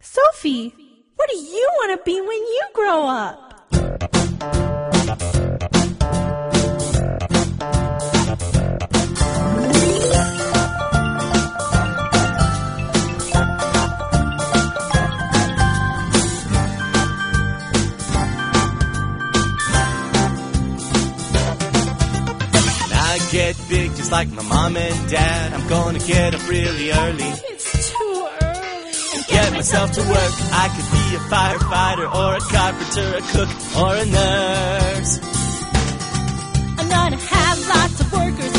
Sophie, what do you want to be when you grow up? Get big just like my mom and dad. I'm gonna get up really early. It's too early. And get myself to work. I could be a firefighter or a carpenter, a cook or a nurse. I'm gonna have lots of workers